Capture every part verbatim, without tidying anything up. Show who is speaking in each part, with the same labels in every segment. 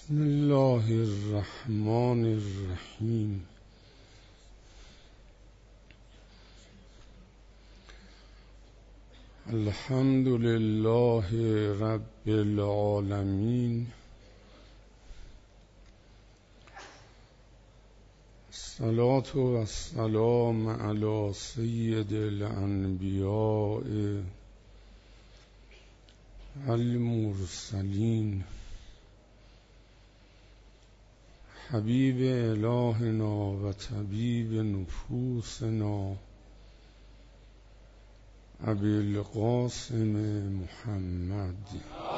Speaker 1: بسم الله الرحمن الرحیم. الحمد لله رب العالمین. الصلاة و السلام علی سید الانبیاء المرسلین حبیب الهنا و طبیب نفوسنا ابی القاسم محمد.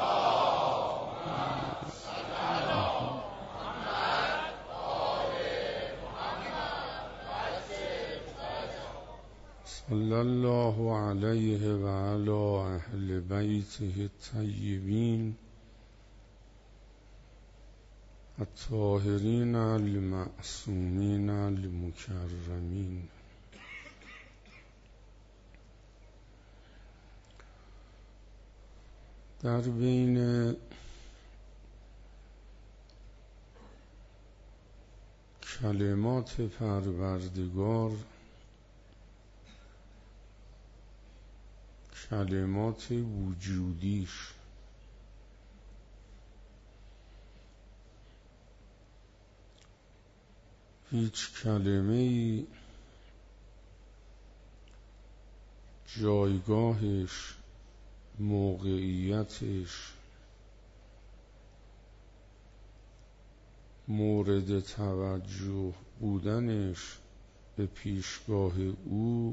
Speaker 1: صلی الله علیه و علی اهل بیته الطیبین الطاهرین المعصومین المکرمین. در بین کلمات پروردگار کلمات وجودیش هیچ کلمه‌ای جایگاهش، موقعیتش، مورد توجه بودنش به پیشگاه او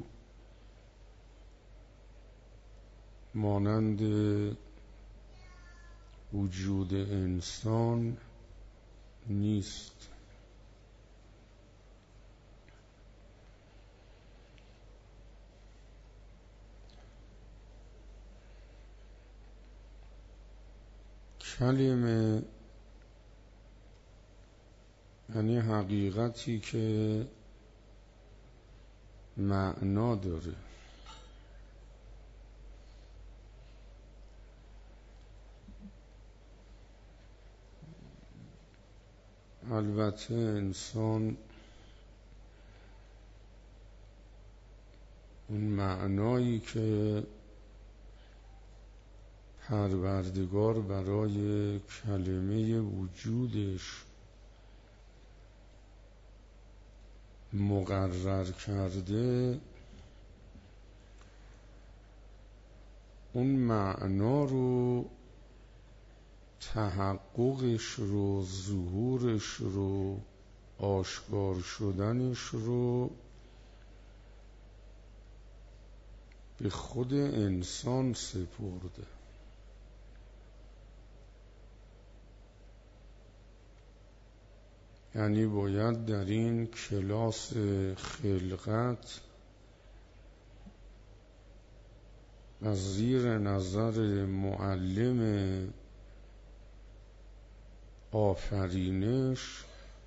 Speaker 1: مانند وجود انسان نیست. کلمه یعنی حقیقتی که معنا داره. البته انسان اون معنایی که پروردگار برای کلمه وجودش مقرر کرده، اون معنا رو، تحققش رو، ظهورش رو، آشکار شدنش رو به خود انسان سپرده. یعنی باید در این کلاس خلقت از زیر نظر معلم آفرینش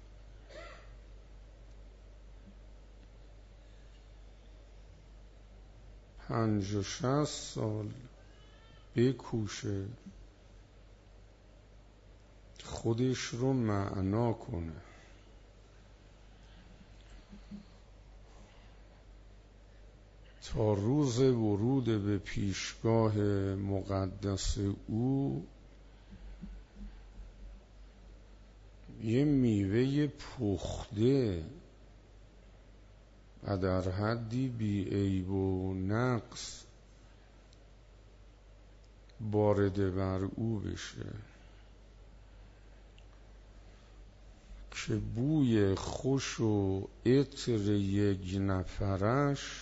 Speaker 1: پنج و شصت سال بکوشه خودش رو معنا کنه. تا روز ورود به پیشگاه مقدس او یه میوه پخته و در حدی بی عیب و نقص وارد بر او بشه که بوی خوش و عطر یک نفرش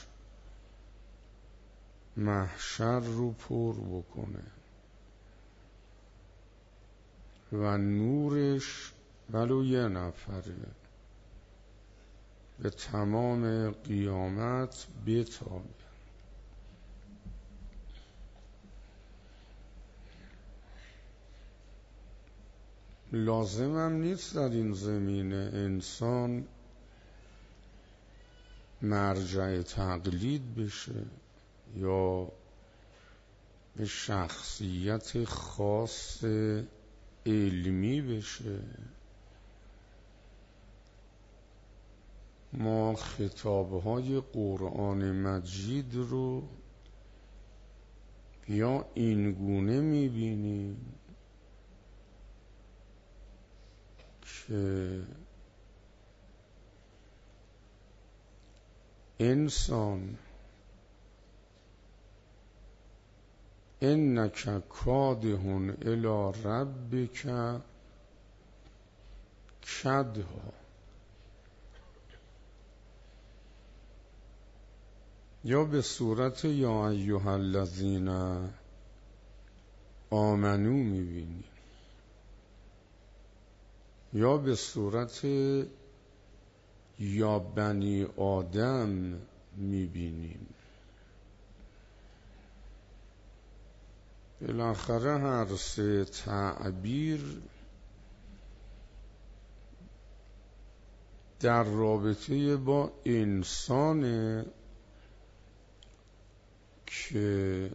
Speaker 1: محشر رو پر بکنه و نورش ولو یه نفره به تمام قیامت بتابه. لازم هم نیست در این زمینه انسان مرجع تقلید بشه یا به شخصیت خاص علمی بشه. ما خطابهای قرآن مجید رو یا اینگونه میبینیم که انسان انک کادح الی ربک کدحا، یا به صورت یا ایها الذین آمنو میبینیم، یا به صورت یا بنی آدم میبینیم. بالاخره هر سه تعبیر در رابطه با انسان که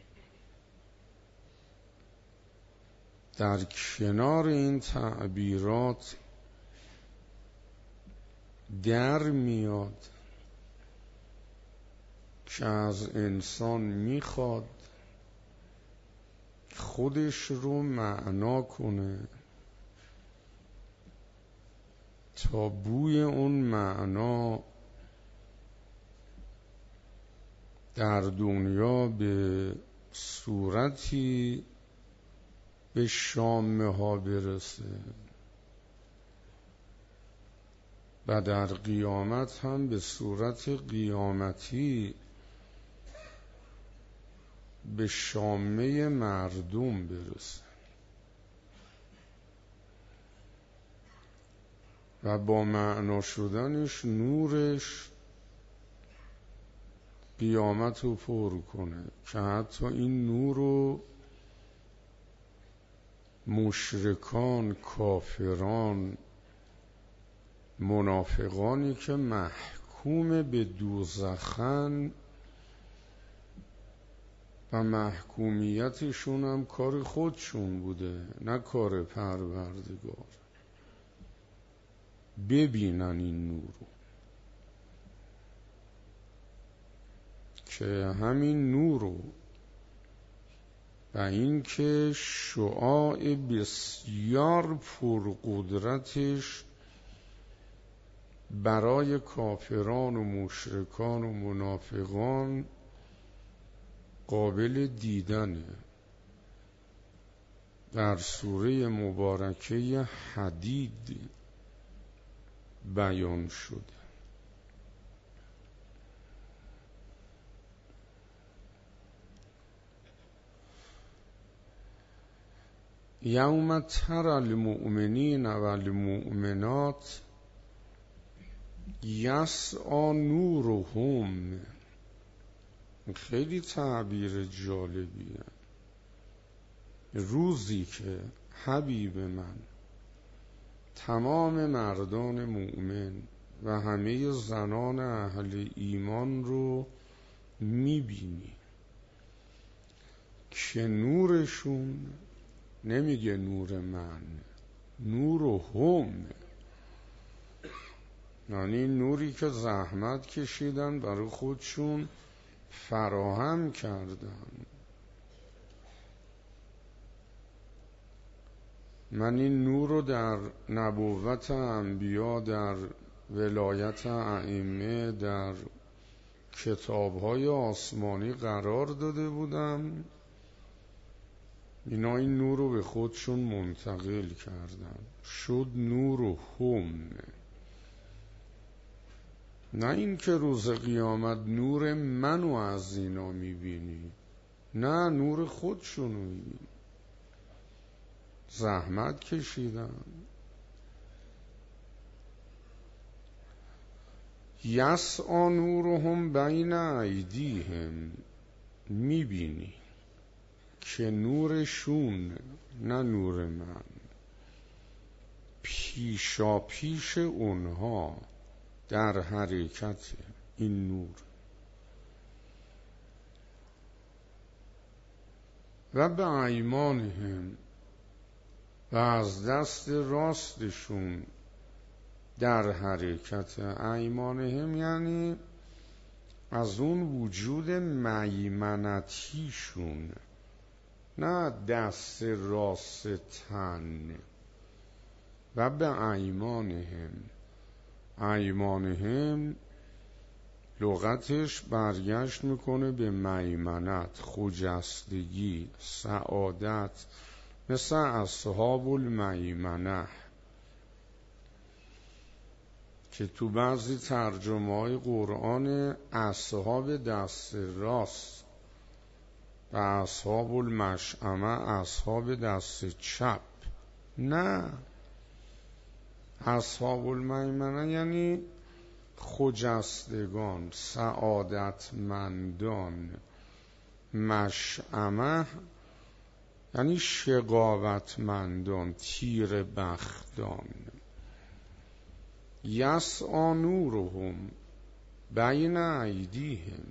Speaker 1: در کنار این تعبیرات در میاد که از انسان میخواد خودش رو معنا کنه تا بوی اون معنا در دنیا به صورتی به شامه ها برسه و در قیامت هم به صورت قیامتی به شامه مردم برسه و با معنا شدنش نورش قیامت رو پر کنه که حتی این نور رو مشرکان، کافران، منافقانی که محکوم به دوزخن و محکومیتشون هم کار خودشون بوده نه کار پروردگار، ببینن این نور رو که همین نور رو و این که شعاع بسیار پرقدرتش برای کافران و مشرکان و منافقان قابل دیدنه. در سوره مبارکه حدید بیان شده. یوم تر المؤمنین و المؤمنات یسعی نورهم، خیلی تعبیر جالبیه. روزی که حبیب من تمام مردان مؤمن و همه زنان اهل ایمان رو میبینی که نورشون، نمیگه نور من، نور هم، یعنی نوری که زحمت کشیدن برای خودشون فراهم کردن. من این نور رو در نبوت انبیا، در ولایت ائمه، در کتاب‌های آسمانی قرار داده بودم، اینا این نور رو به خودشون منتقل کردن، شد نور و هم. نه این که روز قیامت نور منو از اینا میبینی، نه، نور خودشونو میبینی، زحمت کشیدن. یسعی نورهم بین ایدیهم، میبینی که نورشون، نه نور من، پیشا پیش اونها در حرکت این نور. و به ایمانهم، و از دست راستشون در حرکت. ایمانهم یعنی از اون وجود میمنتیشون، نه دست راست تن. و به ایمانهم، ایمانهم لغتش برگشت میکنه به میمنت، خجستگی، سعادت، مثل اصحاب المیمنه که تو بعضی ترجمه های قرآن اصحاب دست راست و اصحاب المشأمه اصحاب دست چپ. نه، اصحاب المیمنه یعنی خجستگان، سعادتمندان. مشأمه یعنی شقاوتمندان، تیر بختان. یسعی نورهم بین ایدیهم،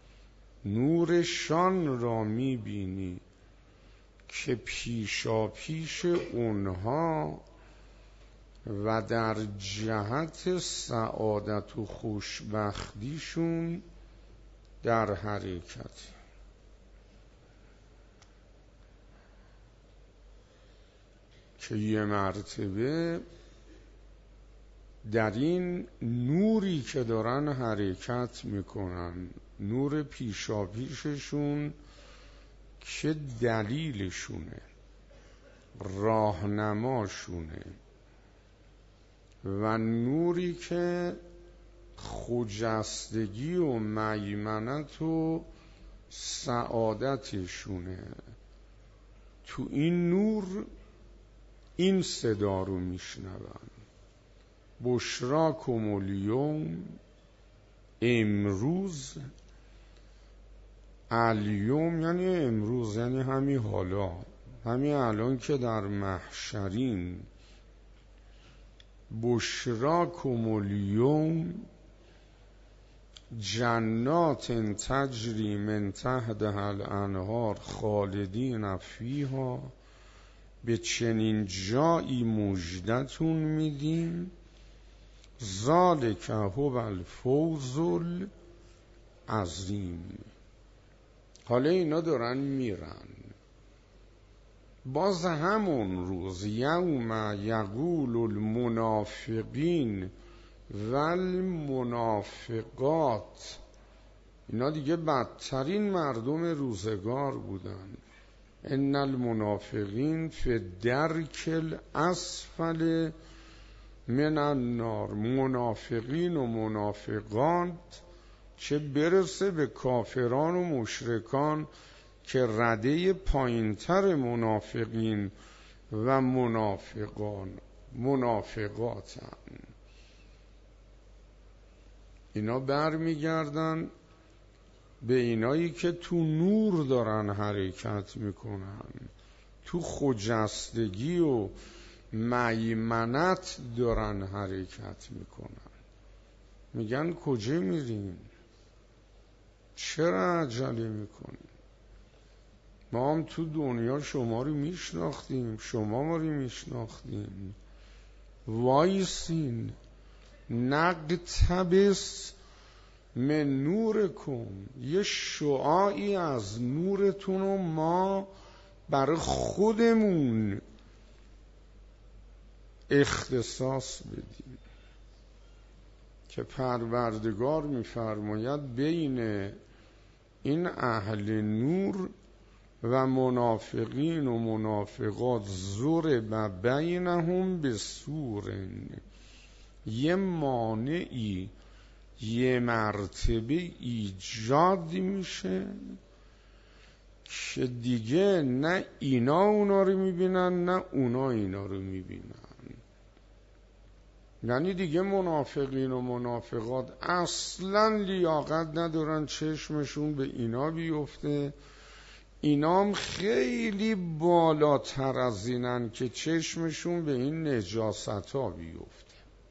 Speaker 1: نورشان را میبینی که پیشا پیش اونها و در جهت سعادت و خوشبختیشون در حرکت. که یه مرتبه در این نوری که دارن حرکت میکنن، نور پیشا پیششون که دلیلشونه، راهنماشونه، و نوری که خجستگی و میمنت و سعادتشونه، تو این نور این صدا رو میشنون: بشراکم الیوم، امروز. الیوم یعنی امروز، یعنی همین حالا، همین الان که در محشرین. بشراکم الیوم جنات تجری من تحتها الانهار خالدین فیها، به چنین جایی مژدتون میدیم. ذالک هو الفوز العظیم. حالا اینا دارن میرن، باز همون روز یوم یقول المنافقین و المنافقات، اینا دیگه بدترین مردم روزگار بودن. ان المنافقین فی درک الاسفل من النار. منافقین و منافقات چه برسه به کافران و مشرکان که رده پایینتر منافقین و منافقان منافقاتن. اینا برمیگردن به اینایی که تو نور دارن حرکت میکنن، تو خجستگی و میمنت دارن حرکت میکنن. میگن کجا میریم؟ چرا عجله میکنیم؟ ما هم تو دنیا شما رو میشناختیم، شما ما رو میشناختیم. وایسین نقتبس من نورکم، یه شعاعی از نورتون رو ما برای خودمون اختصاص بدیم. که پروردگار میفرماید بین این اهل نور و منافقین و منافقات ضرب بینهم بسور، یه مانعی یه مرتبه ایجاد میشه که دیگه نه اینا اونا رو میبینن نه اونا اینا رو میبینن. یعنی دیگه منافقین و منافقات اصلا لیاقت ندارن چشمشون به اینا بیفته، اینام خیلی بالاتر از اینن که چشمشون به این نجاست ها بیفته.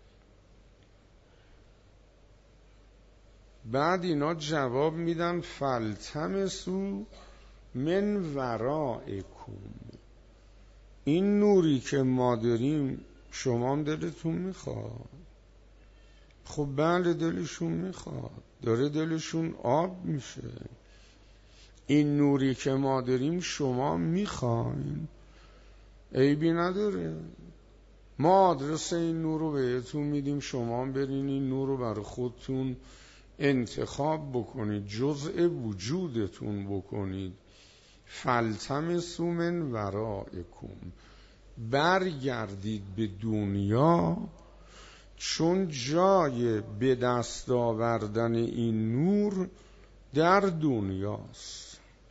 Speaker 1: بعد اینا جواب میدن فالتمسوا من ورائکم، این نوری که ما داریم شما هم دلتون میخواد؟ خب بله دلشون میخواد، داره دلشون آب میشه. این نوری که ما داریم شما میخواین؟ عیبی نداره، ما آدرس این نور رو بهتون میدیم، شما برین این نور رو برای خودتون انتخاب بکنید، جزء وجودتون بکنید. فلتمسوا من ورائکم، برگردید به دنیا، چون جای به دست آوردن این نور در دنیاست.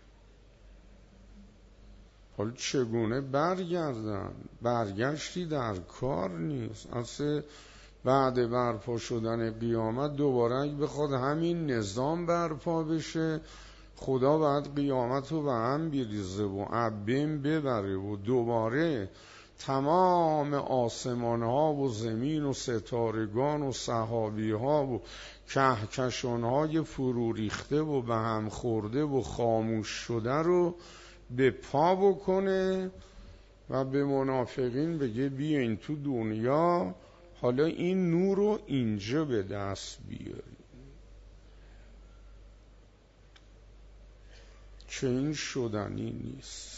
Speaker 1: حالا چگونه برگردن؟ برگشتی در کار نیست. اصلا بعد برپا شدن قیامت دوباره اگه بخواد همین نظام برپا بشه، خدا باید قیامت رو به هم بریزه و عبیم ببره و دوباره تمام آسمان ها و زمین و ستارگان و صحابی ها و کهکشان های فرو ریخته و به هم خورده و خاموش شده رو به پا بکنه و به منافقین بگه بیاین تو دنیا، حالا این نور رو اینجا به دست بیاری. که این شدنی نیست،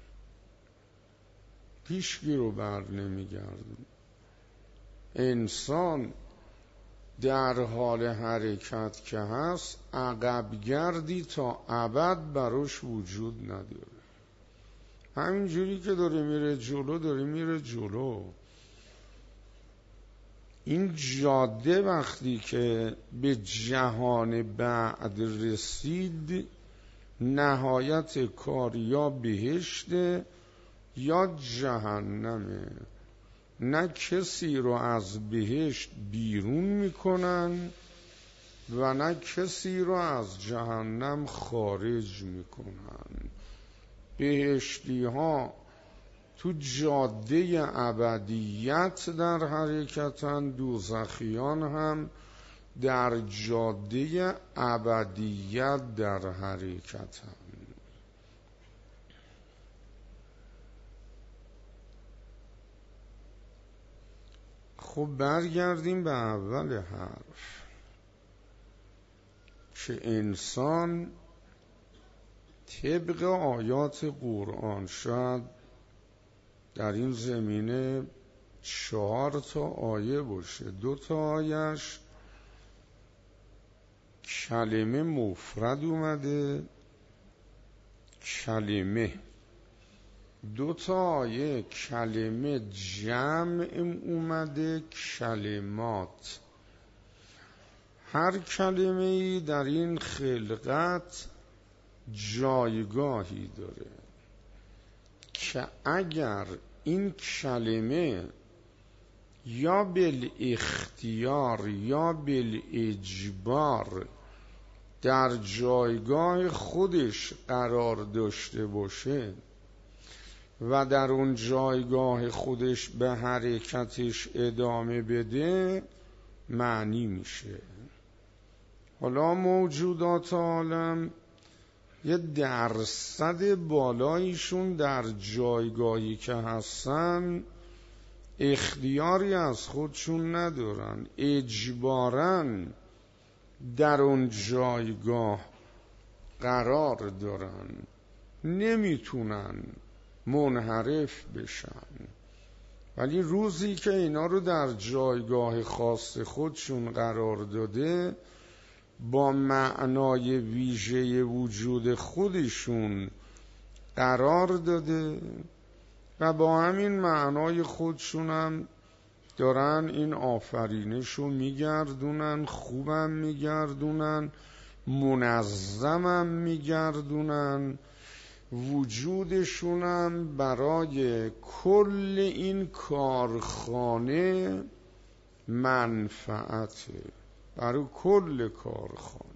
Speaker 1: هیچکی رو بر نمیگردون. انسان در حال حرکت که هست عقب گردی تا ابد براش وجود نداره. همینجوری که داره میره جلو داره میره جلو. این جاده وقتی که به جهان بعد رسید، نهایت کار یا بهشته یا جهنمه. نه کسی رو از بهشت بیرون میکنن و نه کسی رو از جهنم خارج میکنن. بهشتی ها تو جاده ابدیت در حرکتن، دوزخیان هم در جاده ابدیت در حرکتن. خب برگردیم به اول حرف که انسان طبق آیات قرآن شاید در این زمینه چهار تا آیه باشه، دو تا آیش کلمه مفرد اومده، کلمه دو تا آیه کلمه جمع اومده، کلمات. هر کلمه ای در این خلقت جایگاهی داره که اگر این کلمه یا بالاختیار یا بالاجبار در جایگاه خودش قرار داشته باشه و در اون جایگاه خودش به حرکتش ادامه بده، معنی میشه. حالا موجودات عالم یه درصد بالایشون در جایگاهی که هستن اختیاری از خودشون ندارن، اجباراً در اون جایگاه قرار دارن، نمیتونن منحرف بشن. ولی روزی که اینا رو در جایگاه خاص خودشون قرار داده، با معنای ویژه وجود خودشون قرار داده و با همین معنای خودشون هم دارن این آفرینش رو میگردونن، خوبم میگردونن، منظمم میگردونن، وجودشونم برای کل این کارخانه منفعته، برای کل کارخانه.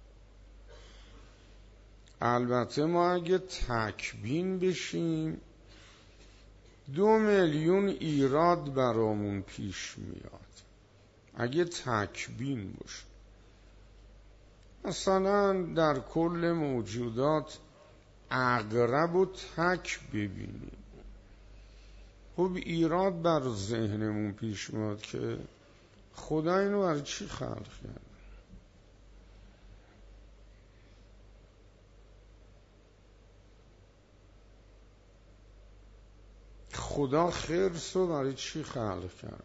Speaker 1: البته ما اگه تکبین بشیم دو میلیون ایراد برامون پیش میاد. اگه تکبین باشه، مثلا در کل موجودات عقرب و تک ببینیم، خب ایراد بر ذهنمون پیش میاد که خدا اینو برای چی خلق کرد؟ خدا خرس رو برای چی خلق کرد؟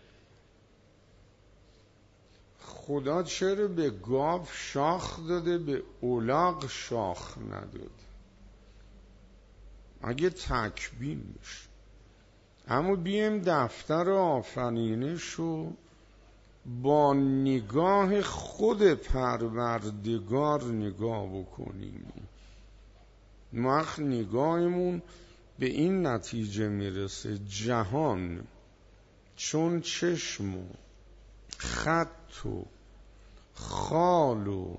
Speaker 1: خدا چرا به گاو شاخ داده به الاغ شاخ نداد؟ اگه تکبین بشه. اما بیم دفتر آفرینش رو با نگاه خود پروردگار نگاه بکنیم، وقت نگاهمون به این نتیجه میرسه جهان چون چشم و خط و خال و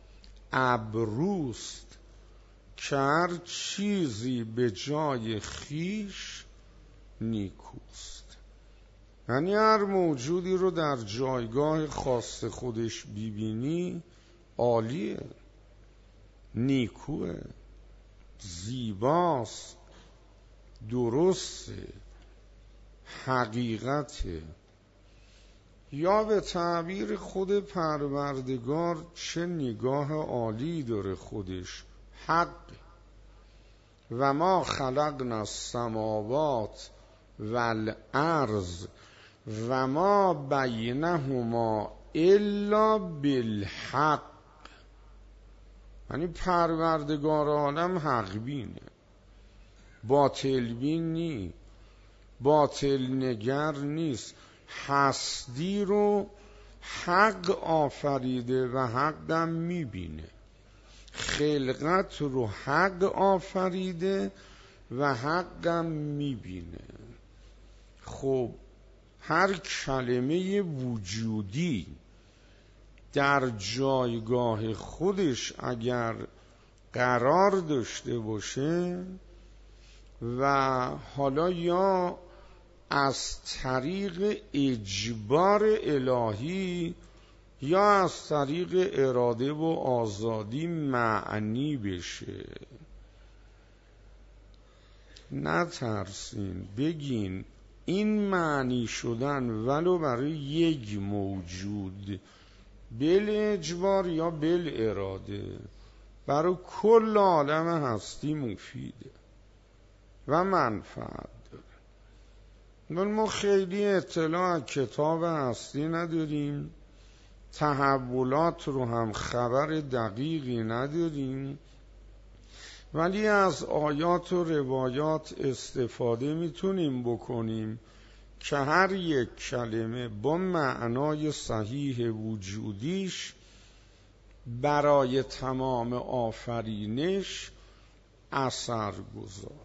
Speaker 1: ابروست که هر چیزی به جای خیش نیکوست. یعنی هر موجودی رو در جایگاه خاص خودش ببینی عالیه، نیکوه، زیباست، درسته، حقیقته. یا به تعبیر خود پروردگار چه نگاه عالی داره خودش، حق. و ما خلقنا السماوات والارض و ما بینهما الا بالحق. یعنی پروردگار عالم حق بینه، باطل بین نی، باطل نگر نیست. هستی رو حق آفریده و حقم میبینه، خلقت رو حق آفریده و حقم میبینه. خب هر کلمه وجودی در جایگاه خودش اگر قرار داشته باشه و حالا یا از طریق اجبار الهی یا از طریق اراده و آزادی معنی بشه، نترسین، بگین این معنی شدن ولو برای یک موجود بل اجبار یا بل اراده برای کل عالم هستی مفیده و منفعت داره. ولی ما خیلی اطلاع از کتاب هستی نداریم، تحولات رو هم خبر دقیقی نداریم، ولی از آیات و روایات استفاده میتونیم بکنیم که هر یک کلمه با معنای صحیح وجودیش برای تمام آفرینش اثر گذاره.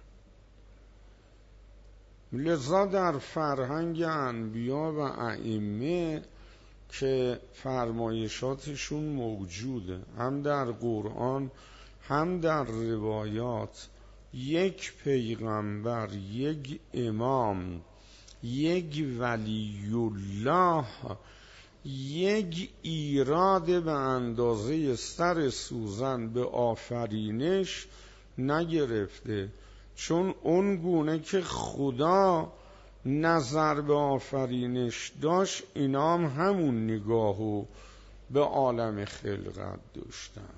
Speaker 1: لذا در فرهنگ انبیا و ائمه که فرمایشاتشون موجوده، هم در قرآن هم در روایات، یک پیغمبر، یک امام، یک ولی الله یک ایراد به اندازه سر سوزن به آفرینش نگرفته، چون اون گونه که خدا نظر به آفرینش داشت اینا هم همون نگاهو به عالم خلقت داشتن.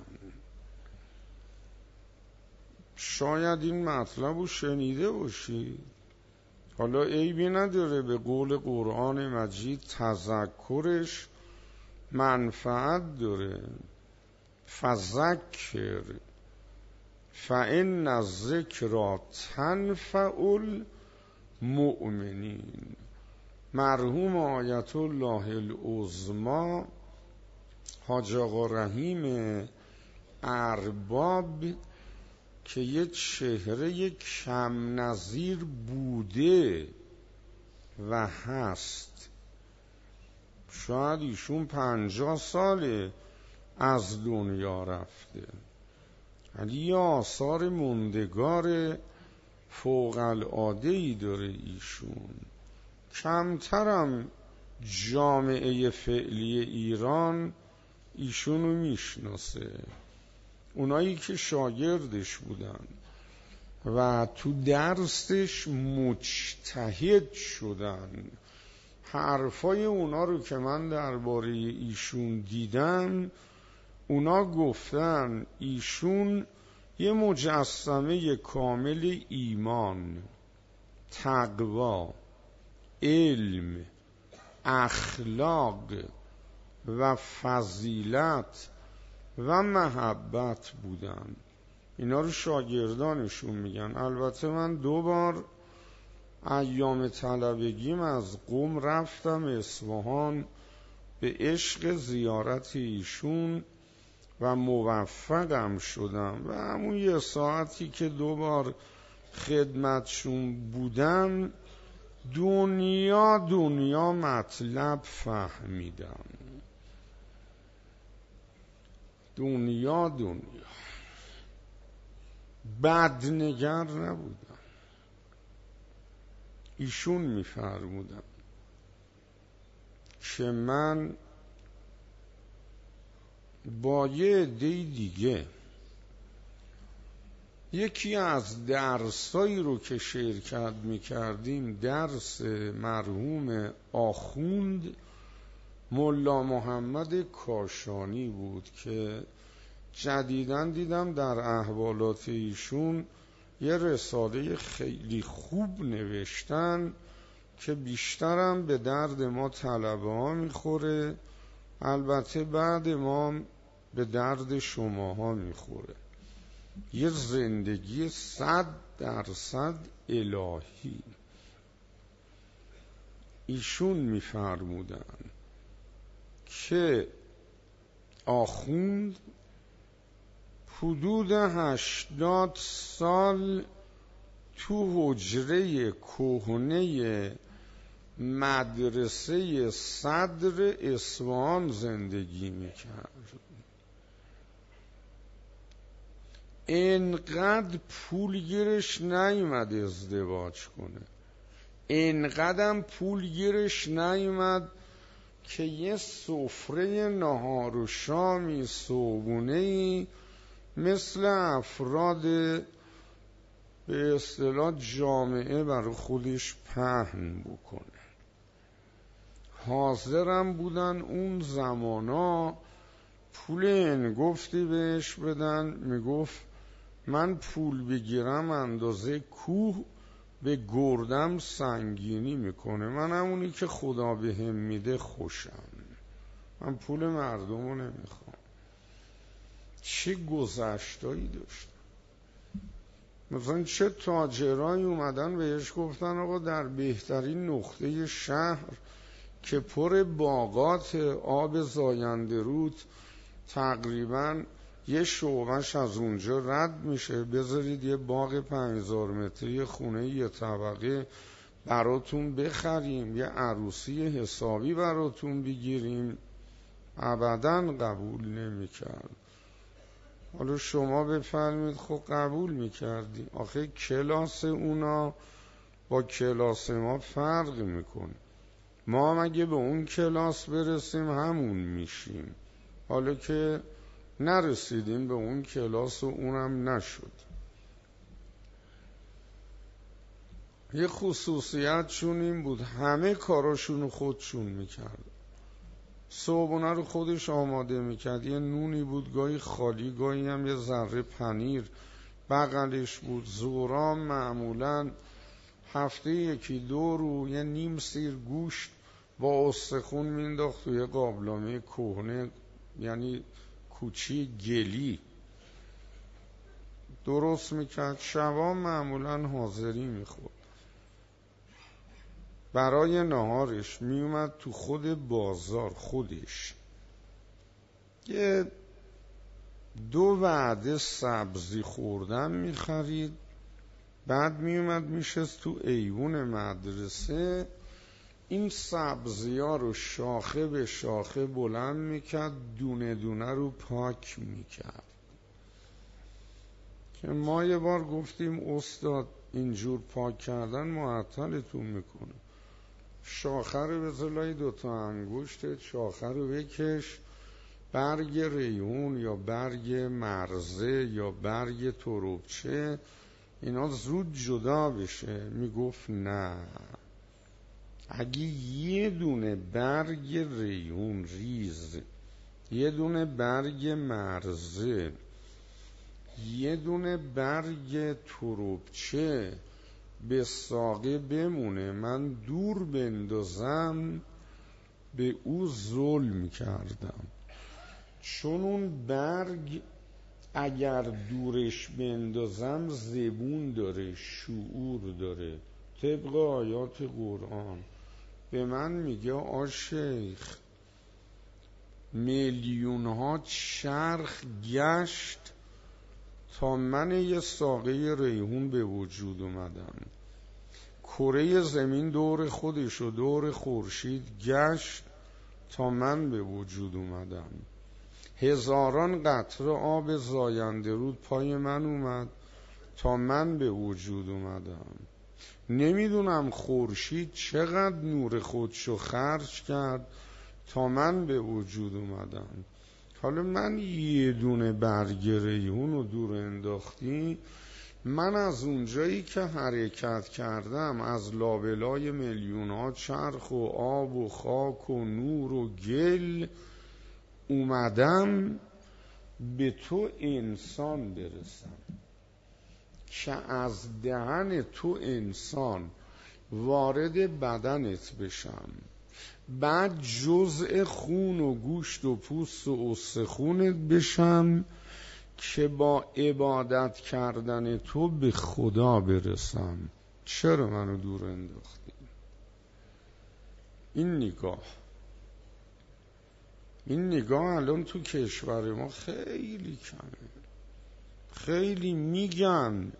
Speaker 1: شاید این مطلب رو شنیده باشید، حالا عیبی نداره، به قول قرآن مجید تذکرش منفعت داره. فذکر فإن الذکری تنفع المؤمنین. مرحوم آیت الله العظمی حاج آقا رحیم ارباب که یه چهره کم نظیر بوده و هست، شاید ایشون پنجاه ساله از دنیا رفته، ولی یه آثار موندگار فوق العاده‌ای داره ایشون. کمترم جامعه فعلی ایران ایشونو میشناسه، اونایی که شاگردش بودن. و تو درسش مجتهد شدن. حرفای اونا رو که من درباره ایشون دیدم، اونا گفتن ایشون یه مجسمه کامل ایمان، تقوا، علم، اخلاق و فضیلت و محبت بودن. اینا رو شاگردانشون میگن. البته من دو بار ایام طلبگیم از قم رفتم اصفهان به عشق زیارت ایشون و موفقم شدم و همون یه ساعتی که دو بار خدمتشون بودم دنیا دنیا مطلب فهمیدم. دنیا دنیا بدنگر نبودم. ایشون میفرمودن که من با یه عده دیگه یکی از درسایی رو که شرکت میکردیم درس مرحوم آخوند ملا محمد کاشانی بود که جدیداً دیدم در احوالات ایشون یه رساله خیلی خوب نوشتن که بیشترم به درد ما طلبه ها میخوره، البته بعد ما به درد شماها میخوره. یه زندگی صد درصد الهی. ایشون میفرمودن که آخوند حدود هشتاد سال تو حجره کهنه مدرسه صدر اصفهان زندگی میکرد. اینقدر پول گیرش نیومد ازدواج کنه، اینقدرم پول گیرش نیومد که یه سفره نهار و شامی صبحونه‌ای مثل افراد به اصطلاح جامعه برای خودش پهن بکنه. حاضرم بودن اون زمانا پول انگفتی بهش بدن، میگفت من پول بگیرم اندازه کوه به گردم سنگینی میکنه، من همونی که خدا بهم میده خوشم، من پول مردم رو نمیخوام. چه گذشتایی داشت. مثلا چه تاجرایی اومدن بهش گفتن آقا در بهترین نقطه شهر که پر باغات آب زاینده رود تقریباً یه شعبش از اونجا رد میشه، بذارید یه باغ پنج هزار متری خونه یه طبقه براتون بخریم، یه عروسی حسابی براتون بگیریم. ابداً قبول نمیکرد. حالا شما بفرمید خب قبول میکردی، آخه کلاس اونا با کلاس ما فرق میکنه. ما هم اگه به اون کلاس برسیم همون میشیم، حالا که نرسیدیم به اون کلاس و اونم نشد. یه خصوصیتشون این بود همه کاراشون خودشون میکرد. صبحونه رو خودش آماده میکرد، یه نونی بود گاهی خالی گاهی هم یه ذره پنیر بغلش بود. ظهرا معمولا هفته یکی دو رو یه نیم سیر گوشت با استخون مینداخت توی قابلمه کهنه، یعنی کوچی گلی درست میکرد. شبا معمولا حاضری میخورد. برای نهارش میومد تو خود بازار خودش یه دو وعده سبزی خوردن میخرید، بعد میومد میشست تو ایوون مدرسه، این سبزی ها رو شاخه به شاخه بلند میکرد، دونه دونه رو پاک میکرد. که ما یه بار گفتیم استاد اینجور پاک کردن معطلتون میکنه، شاخه رو بذار لای دوتا انگشتت، شاخه رو بکش، برگ ریحون یا برگ مرزه یا برگ تربچه اینا زود جدا بشه. میگفت نه، اگه یه دونه برگ ریحون ریز، یه دونه برگ مرزه، یه دونه برگ تروبچه به ساقه بمونه، من دور بندازم به او ظلم کردم. چون اون برگ اگر دورش بندازم زبون داره، شعور داره، طبق آیات قرآن. به من میگه آ شیخ میلیون ها چرخ گشت تا من یه ساقه ریحون به وجود اومدم. کره زمین دور خودش و دور خورشید گشت تا من به وجود اومدم. هزاران قطره آب زاینده رود پای من اومد تا من به وجود اومدم. نمیدونم خورشید چقدر نور خودشو خرج کرد تا من به وجود اومدم. حالا من یه دونه برگ ریحون رو دور انداختی، من از اونجایی که حرکت کردم از لابلای میلیون ها چرخ و آب و خاک و نور و گل اومدم به تو انسان برسم، که از دهن تو انسان وارد بدنت بشم، بعد جزء خون و گوشت و پوست و استخونت بشم که با عبادت کردن تو به خدا برسم. چرا منو دور انداختی؟ این نگاه این نگاه الان تو کشور ما خیلی کمه. خیلی میگن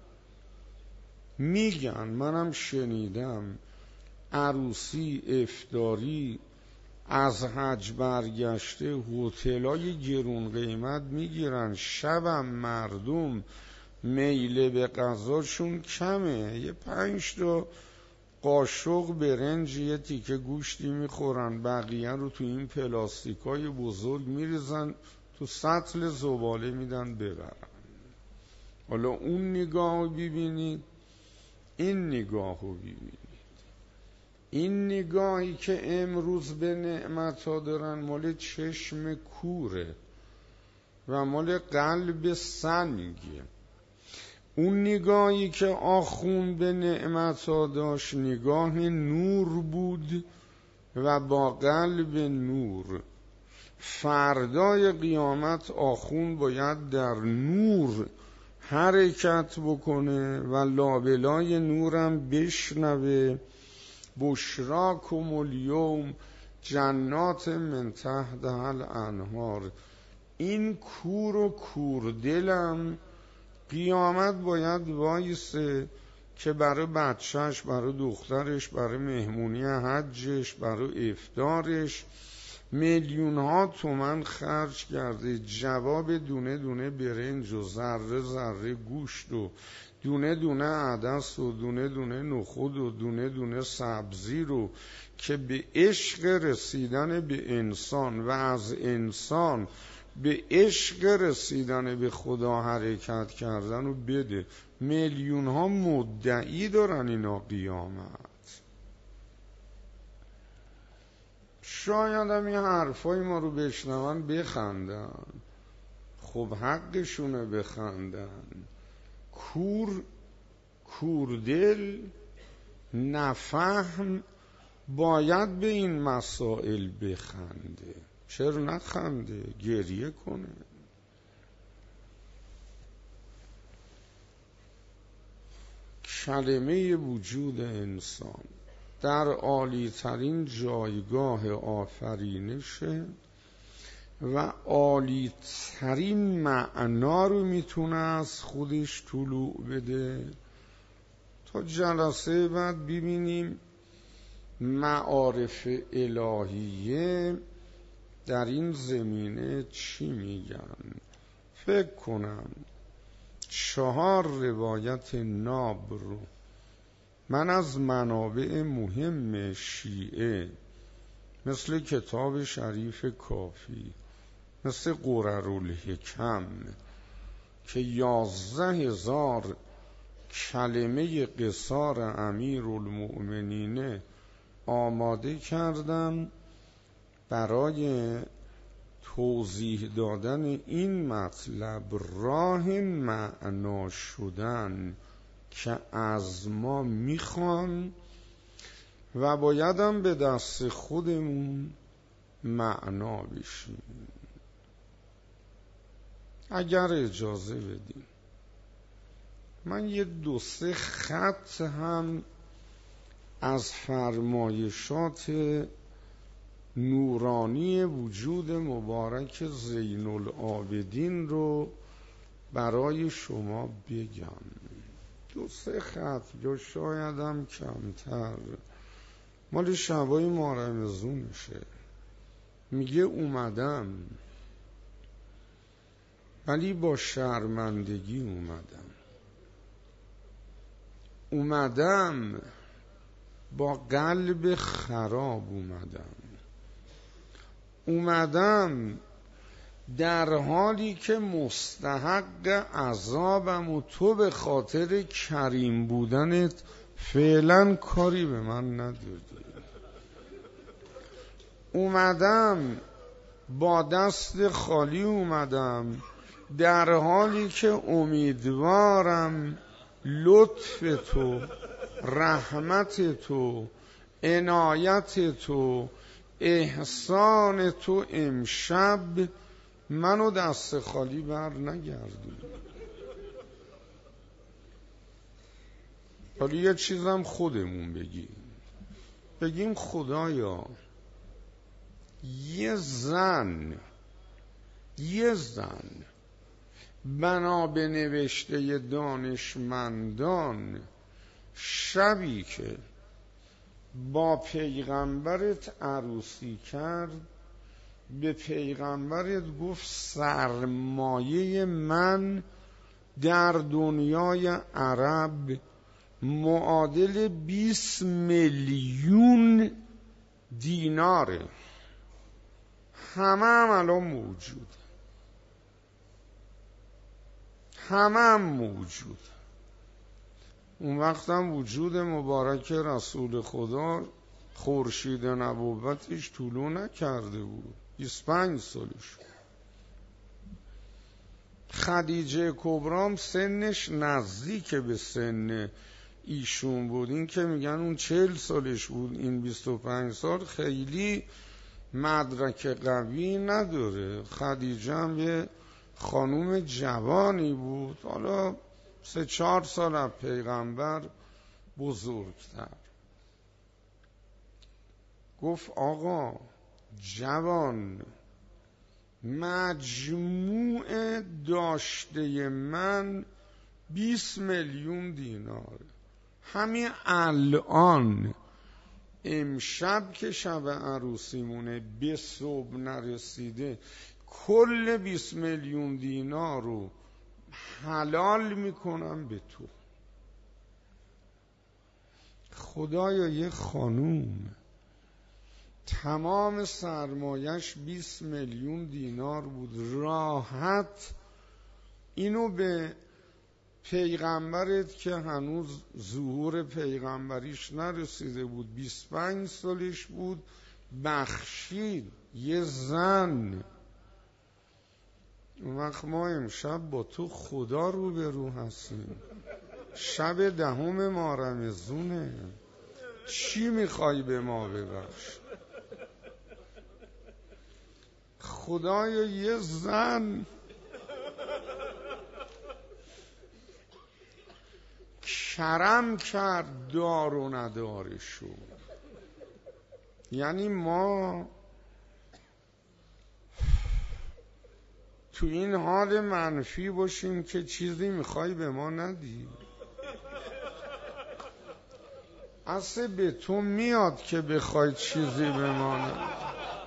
Speaker 1: میگن منم شنیدم عروسی افطاری از حج برگشته هتلای گرون قیمت میگیرن، شبم مردم میل به غذاشون کمه، یه پنج تا قاشق برنج یه تیکه گوشتی میخورن، بقیه رو تو این پلاستیکای بزرگ میریزن تو سطل زباله میدن ببرن. حالا اون نگاه رو ببینید، این نگاه رو ببینید. این نگاهی که امروز به نعمت‌ها دارن مال چشم کوره و مال قلب سنگه. اون نگاهی که آخوند به نعمت‌ها داشت نگاه نور بود و با قلب نور. فردای قیامت آخوند باید در نور حرکت بکنه و لابلای نورم بشنوه بشراکم الیوم جنات من تحتها الانهار. این کور و کوردلم قیامت باید وایسه که برای بچهش، برای دخترش، برای مهمونی حجش، برای افطارش میلیون ها تومن خرج کرده، جواب دونه دونه برنج و ذره ذره گوشت و دونه دونه عدس و دونه دونه نخود و دونه دونه سبزی رو که به عشق رسیدن به انسان و از انسان به عشق رسیدن به خدا حرکت کردن و بده. میلیون ها مدعی دارن اینا قیامت. شاید هم این حرفای ما رو بشنون بخندن، خب حقشونه بخندن. کور کوردل نفهم باید به این مسائل بخنده. چرا نخنده؟ گریه کنه. کلمه وجود انسان در عالی ترین جایگاه آفرینشه و عالی ترین معنا رو میتونه از خودش طلوع بده. تا جلسه بعد ببینیم معارف الهیه در این زمینه چی میگن. فکر کنم چهار روایت ناب رو من از منابع مهم شیعه مثل کتاب شریف کافی، مثل قررالحکم که یازده هزار کلمه قصار امیرالمؤمنین آماده کردم برای توضیح دادن این مطلب، راه معنا شدن که از ما میخوان و بایدم به دست خودمون معنا بشیم. اگر اجازه بدیم من یه دو سه خط هم از فرمایشات نورانی وجود مبارک زین العابدین رو برای شما بگم. دو سه خط یا شایدم کمتر، مال شبای ماه رمضونشه. میگه اومدم ولی با شرمندگی اومدم، اومدم با قلب خراب اومدم، اومدم در حالی که مستحق عذابم و تو به خاطر کریم بودنت فعلا کاری به من نداری. اومدم با دست خالی اومدم در حالی که امیدوارم لطف تو، رحمت تو، عنایت تو، احسان تو امشب منو دست خالی بر نگردون. حالا یه چیزم خودمون بگیم بگیم خدایا یه زن یه زن بنا به نوشته دانشمندان شبی که با پیغمبرت عروسی کرد به پیغمبرت گفت سرمایه من در دنیای عرب معادل بیست میلیون دیناره، همه هم الان موجود، همه هم موجود. اون وقت هم وجود مبارک رسول خدا خورشید نبوتش طلوع نکرده بود، بیست و پنج سالش. خدیجه کبرام سنش نزدیک به سن ایشون بود، این که میگن اون چهل سالش بود این بیست و پنج سال خیلی مدرک قوی نداره. خدیجه هم یه خانوم جوانی بود، حالا سه چهار سال از پیغمبر بزرگتر. گفت آقا جوان، مجموع داشته من بیست میلیون دینار، همین الان امشب که شب عروسیمونه به صبح نرسیده کل بیست میلیون دینار رو حلال میکنم به تو. خدایا یه خانوم تمام سرمایش بیست میلیون دینار بود، راحت اینو به پیغمبرت که هنوز ظهور پیغمبریش نرسیده بود، بیست و پنج سالش بود، بخشید. یه زن. اون وقت ما امشب با تو خدا رو به رو هستیم، شب دهم ماه رمضونه، چی میخوای به ما ببخش؟ خدایا یه زن کرم کرد دار و ندارشو. یعنی ما تو این حال منفی باشیم که چیزی میخوای به ما ندی؟ اصلا به تو میاد که بخوای چیزی به ما ندی؟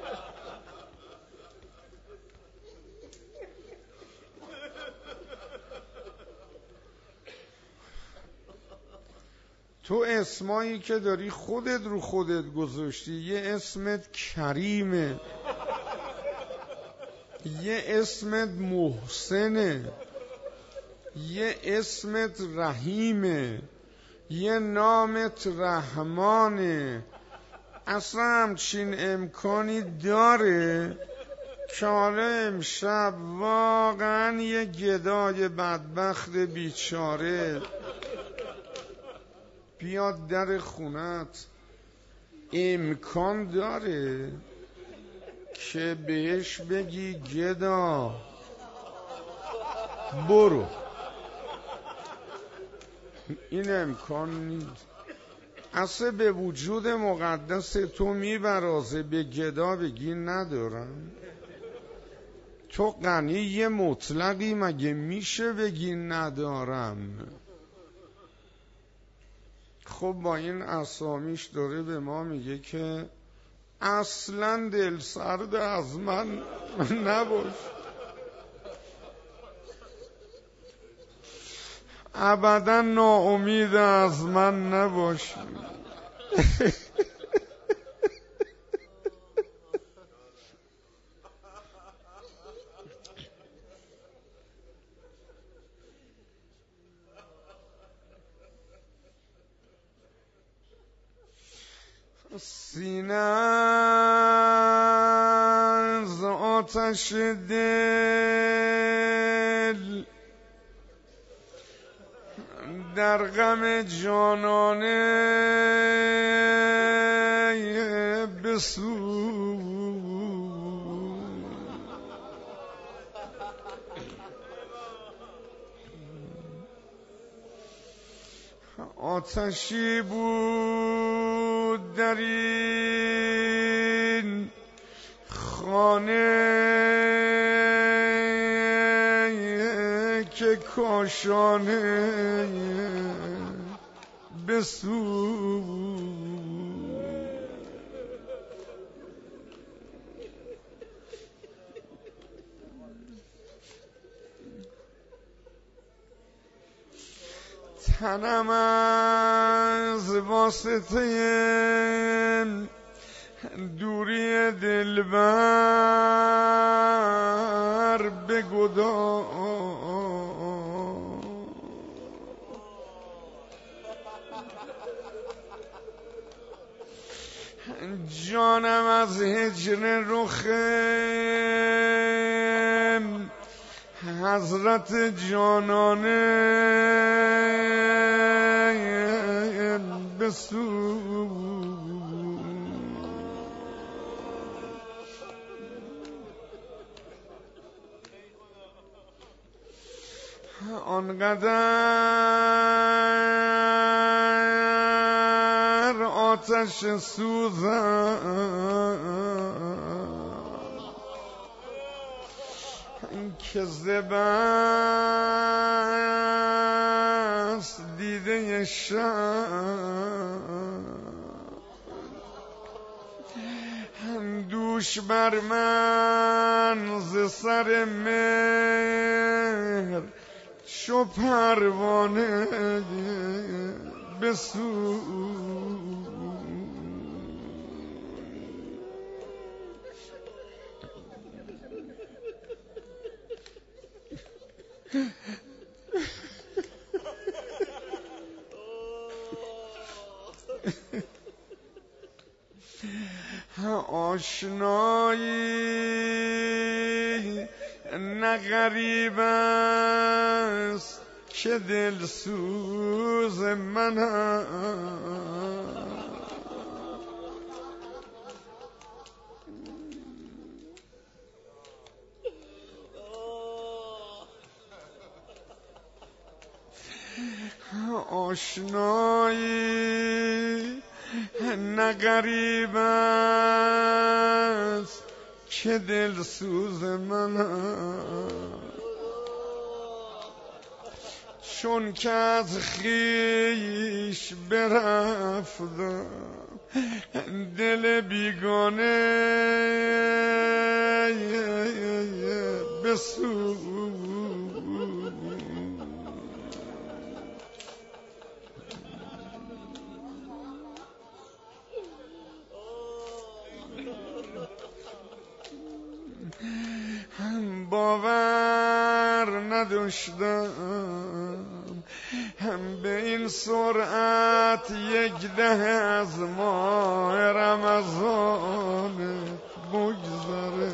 Speaker 1: تو اسمایی که داری خودت رو خودت گذاشتی، یه اسمت کریمه، یه اسمت محسنه، یه اسمت رحیمه، یه نامت رحمانه، اصلا همچین امکانی داره که حالا امشب واقعا یه گدای بدبخت بیچاره بیاد در خونت؟ امکان داره که بهش بگی گدا برو؟ این امکان نیست. اصلا به وجود مقدس تو میبرازه به گدا بگی ندارم؟ تو غنی یه مطلقی مگه میشه بگی ندارم؟ خب با این اسامیش داره به ما میگه که اصلا دل سرد از من نباش، ابدا ناامید از من نباش. سینه از آتش دل در غم جانانه بسوز، آتشی بود در این خانه که کاشانه بسوز. تنم از واسطه دوری دلبر بگدا، جانم از هجر رخ حضرت جانانه بسوز. آنقدر آتش سوزم که زبست دیده شب دوش بر من ز سر مهر چو پروانه بسوز. آشنایی نه غریب است که دل سوز منم، آشنایی نه غریب است که دل سوز منم، چون که از خویش برفتم دل بیگانه بسوز. باور نداشتم به این سرعت یک ده از ماه رمضان بگذره.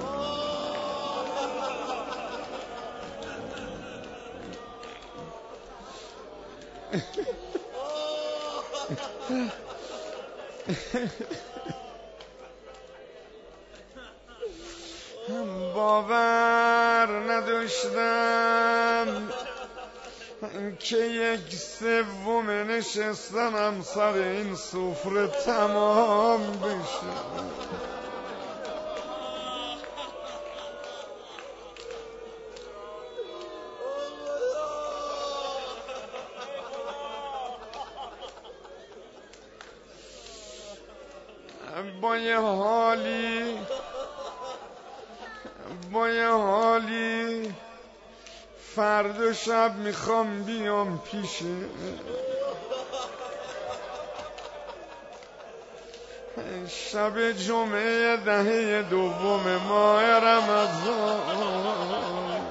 Speaker 1: باور نداشتم که یک سوم نشستنم سر این سفره تمام بشه. با یه حالی با یه حالی فردا شب میخوام بیام پیشه، شب جمعه دهه دوم ماه رمضان.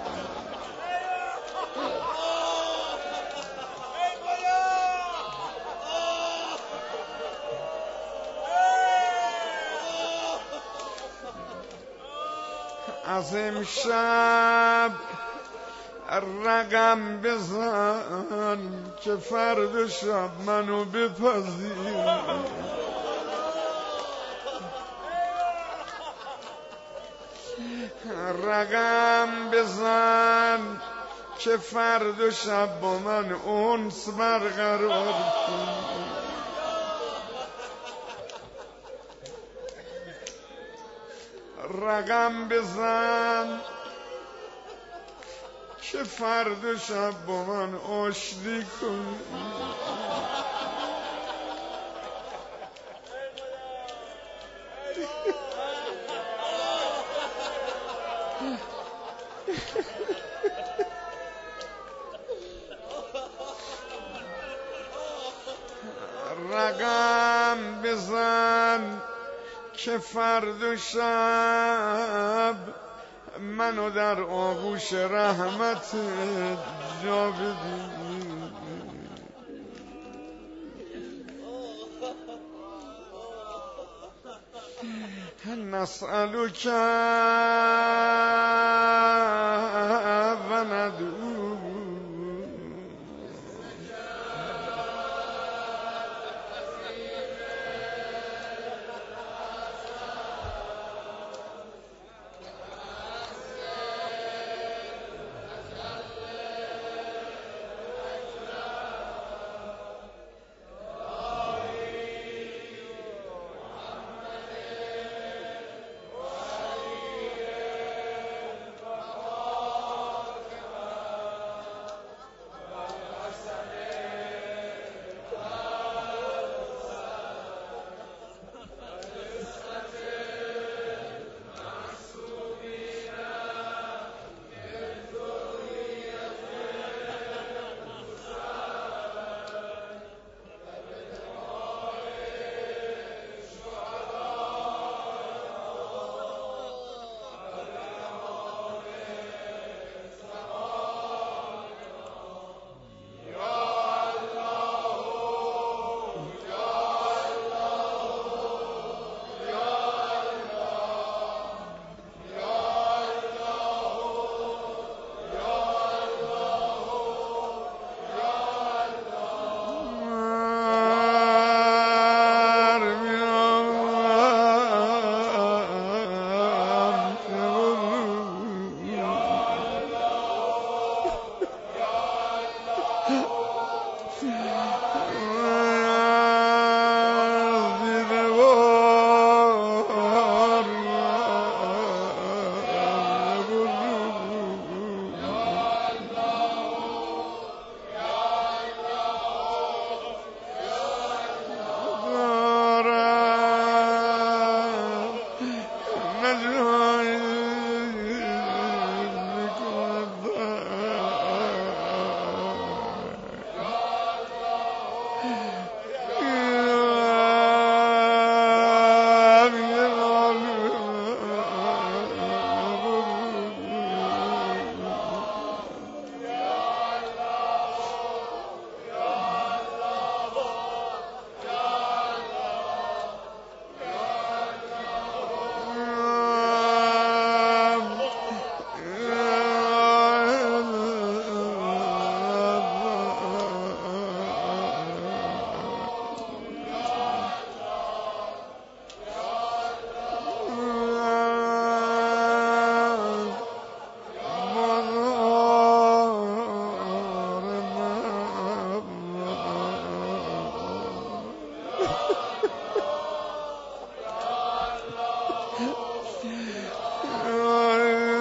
Speaker 1: از امشب رقم بزن که فردا شب منو بپذیر. رقم بزن که فردا شب با من انس برقرار کن. رقم بزن که فردا شب با من آشتی کن. رقم بزن که فردا شب منو در آغوش رحمت جا بدی. نسألک و ندعو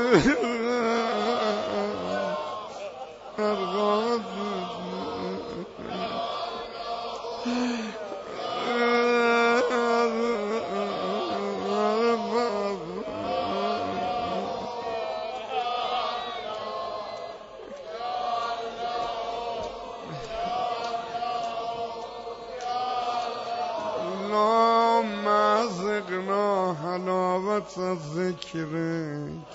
Speaker 1: اللهم ازقنا حلاوت ذکرک،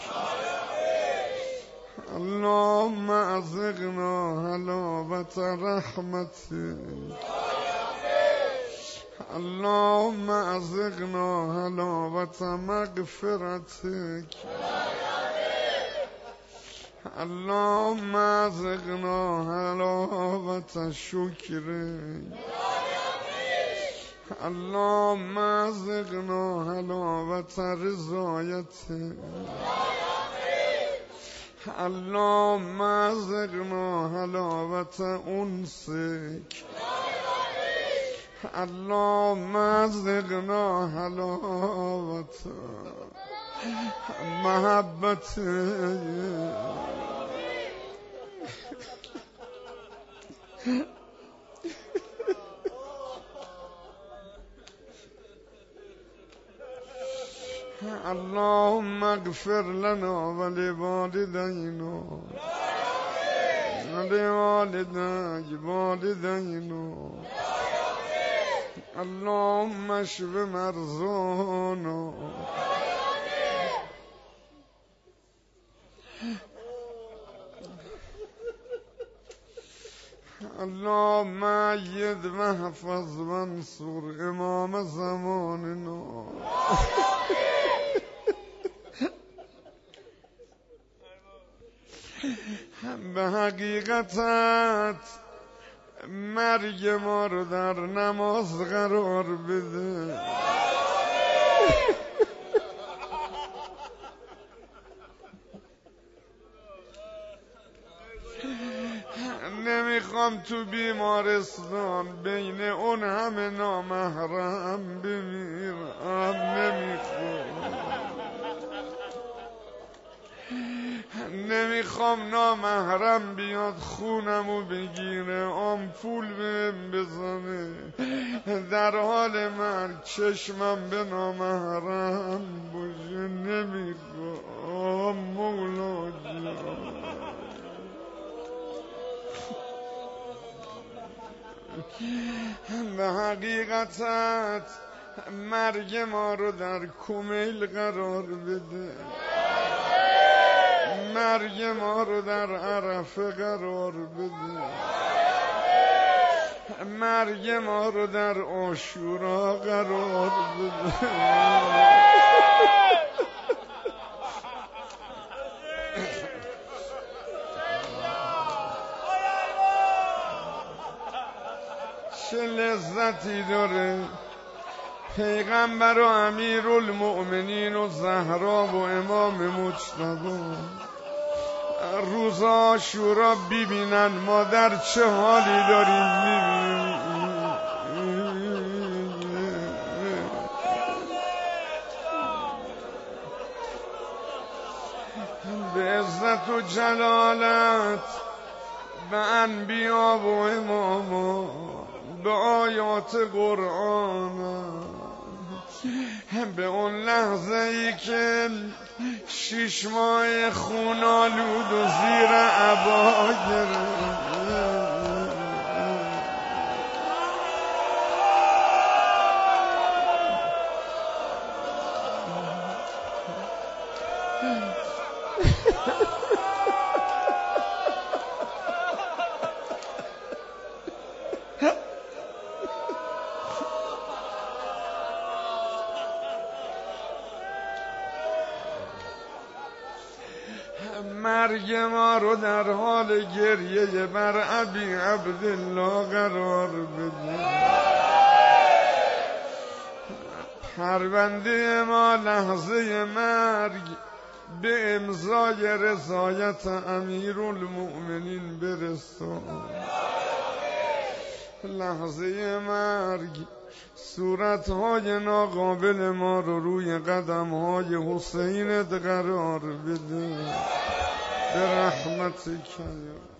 Speaker 1: اللهم ازقنا حلاوت رحمتک، اللهم ازقنا حلاوت مغفرتک، اللهم ازقنا حلاوت شکرک، اللهم ازقنا حلاوت رضایتک، اللهم ازقنا حلاوت انسک، اللهم ازقنا حلاوت محبتک. اللهم اغفر لنا ولوالدينا ولوالدي والدينا، اللهم اشف مرضانا، اللهم ايد واحفظ وانصر امام زماننا. به حقیقتت مرگ ما رو در نماز قرار بده. نمیخوام تو بیمارستان بین اون همه نامحرم بمیرم، نمیخوام نمیخوام نامحرم بیاد خونمو بگیره، آمپول بهم بزنه در حال مرگ چشمم به نامحرم باشه، نمیخوام مولا جان. به حقیقتت مرگ ما رو در کمیل قرار بده، مرگ ما رو در عرفه قرار بده، مرگ ما رو در عاشورا قرار بده. چه لذتی داره پیغمبر و امیرالمؤمنین و زهرا و امام مجتبی روز عاشورا ببینن ما در چه حالی داریم میبینیم. به عزت و جلالت به انبیا و اماما، به آیات قرآن، به اون لحظه ای که شش ماه خون آلود و زیر عبا گرفت، مرگ ما رو در حال گریه بر ابی عبدالله قرار بده. پرونده ما لحظه مرگ به امضای رضایت امیرالمؤمنین برسون. لحظه مرگ صورتهای ناقابل ما رو روی قدمهای حسینت قرار بده به رحمتک.